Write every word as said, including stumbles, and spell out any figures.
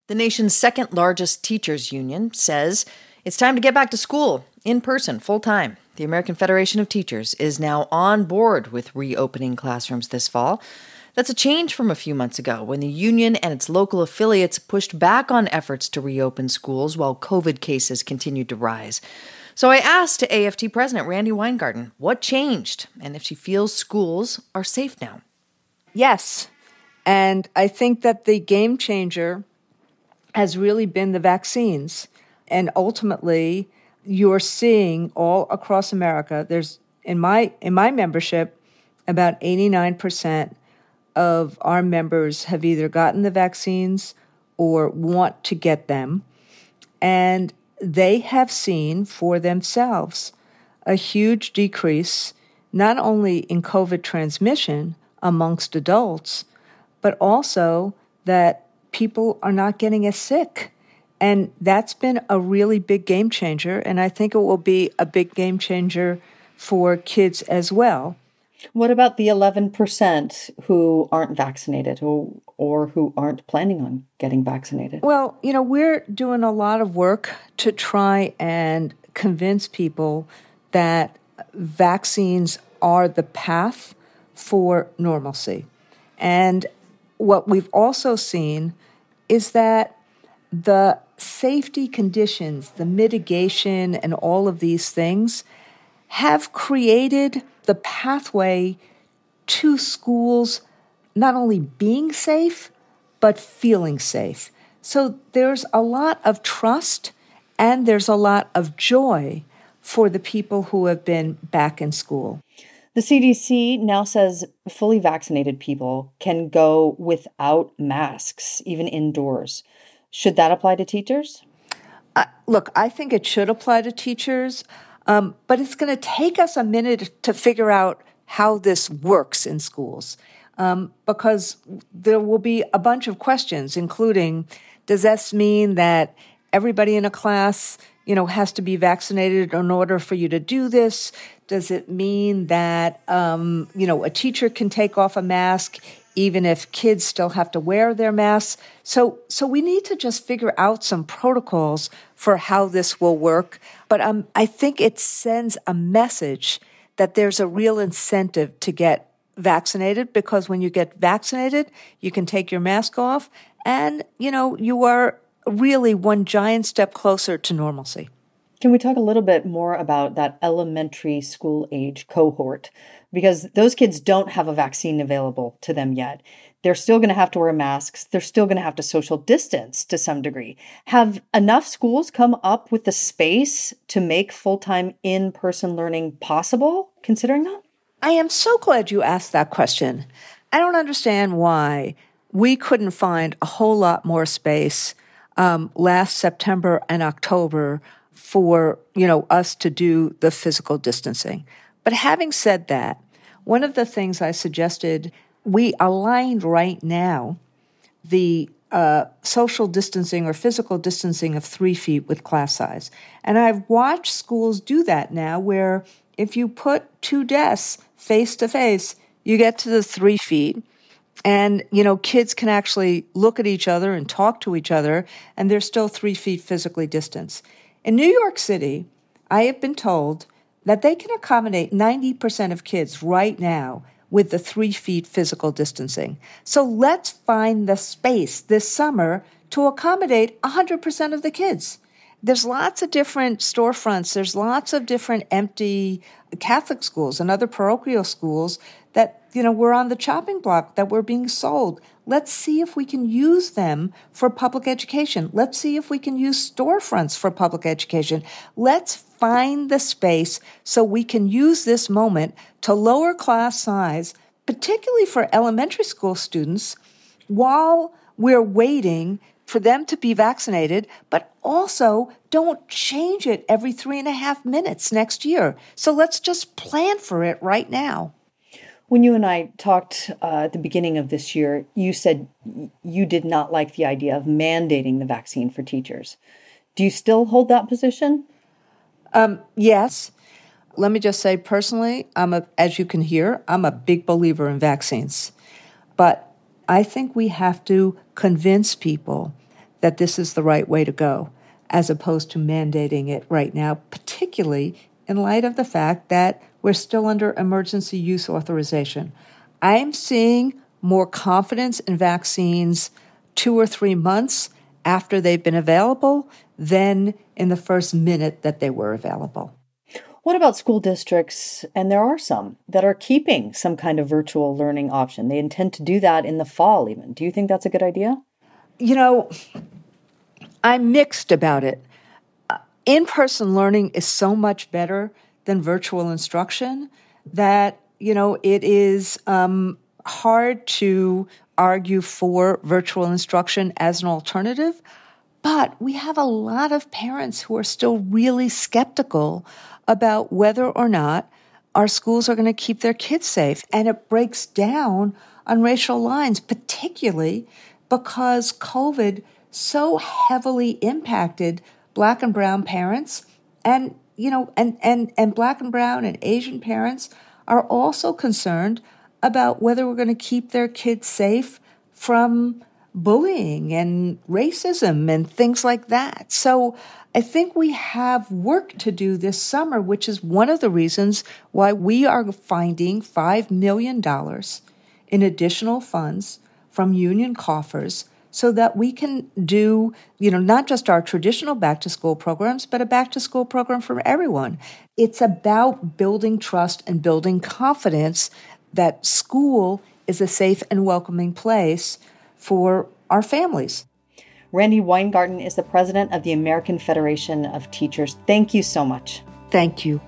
The nation's second largest teachers union says it's time to get back to school in person, full time. The American Federation of Teachers is now on board with reopening classrooms this fall. That's a change from a few months ago when the union and its local affiliates pushed back on efforts to reopen schools while COVID cases continued to rise. So I asked A F T President Randi Weingarten what changed and if she feels schools are safe now. Yes, and I think that the game changer has really been the vaccines. And ultimately, you're seeing all across America, there's in my in my membership, about eighty-nine percent of our members have either gotten the vaccines or want to get them. And they have seen for themselves a huge decrease, not only in COVID transmission amongst adults, but also that people are not getting as sick. And that's been a really big game changer, and I think it will be a big game changer for kids as well. What about the eleven percent who aren't vaccinated who, or who aren't planning on getting vaccinated? Well, you know, we're doing a lot of work to try and convince people that vaccines are the path for normalcy. And what we've also seen is that the safety conditions, the mitigation, and all of these things have created the pathway to schools not only being safe, but feeling safe. So there's a lot of trust and there's a lot of joy for the people who have been back in school. The C D C now says fully vaccinated people can go without masks, even indoors. Should that apply to teachers? Uh, look, I think it should apply to teachers, um, but it's going to take us a minute to figure out how this works in schools, um, because there will be a bunch of questions, including, does this mean that everybody in a class, you know, has to be vaccinated in order for you to do this? Does it mean that, um, you know, a teacher can take off a mask even if kids still have to wear their masks? So so we need to just figure out some protocols for how this will work. But um, I think it sends a message that there's a real incentive to get vaccinated, because when you get vaccinated, you can take your mask off and, you know, you are really one giant step closer to normalcy. Can we talk a little bit more about that elementary school age cohort? Because those kids don't have a vaccine available to them yet. They're still going to have to wear masks. They're still going to have to social distance to some degree. Have enough schools come up with the space to make full-time in-person learning possible, considering that? I am so glad you asked that question. I don't understand why we couldn't find a whole lot more space um, last September and October for, you know, us to do the physical distancing. But having said that, one of the things I suggested, we aligned right now the uh, social distancing or physical distancing of three feet with class size. And I've watched schools do that now, where if you put two desks face to face, you get to the three feet. And, you know, kids can actually look at each other and talk to each other, and they're still three feet physically distanced. In New York City, I have been told that they can accommodate ninety percent of kids right now with the three feet physical distancing. So let's find the space this summer to accommodate one hundred percent of the kids. There's lots of different storefronts. There's lots of different empty Catholic schools and other parochial schools that, you know, we're on the chopping block, that we're being sold. Let's see if we can use them for public education. Let's see if we can use storefronts for public education. Let's find the space so we can use this moment to lower class size, particularly for elementary school students, while we're waiting for them to be vaccinated, but also don't change it every three and a half minutes next year. So let's just plan for it right now. When you and I talked uh, at the beginning of this year, you said you did not like the idea of mandating the vaccine for teachers. Do you still hold that position? Um, yes. Let me just say personally, I'm a, as you can hear, I'm a big believer in vaccines. But I think we have to convince people that this is the right way to go, as opposed to mandating it right now, particularly in light of the fact that we're still under emergency use authorization. I'm seeing more confidence in vaccines two or three months after they've been available than in the first minute that they were available. What about school districts, and there are some, that are keeping some kind of virtual learning option? They intend to do that in the fall even. Do you think that's a good idea? You know, I'm mixed about it. Uh, in-person learning is so much better than virtual instruction that, you know, it is um, hard to argue for virtual instruction as an alternative. But we have a lot of parents who are still really skeptical about whether or not our schools are going to keep their kids safe. And it breaks down on racial lines, particularly because COVID so heavily impacted Black and brown parents. And, you know, and, and, and Black and brown and Asian parents are also concerned about whether we're going to keep their kids safe from bullying and racism and things like that. So I think we have work to do this summer, which is one of the reasons why we are finding five million dollars in additional funds from union coffers so that we can do, you know, not just our traditional back-to-school programs, but a back-to-school program for everyone. It's about building trust and building confidence that school is a safe and welcoming place for our families. Randi Weingarten is the president of the American Federation of Teachers. Thank you so much. Thank you.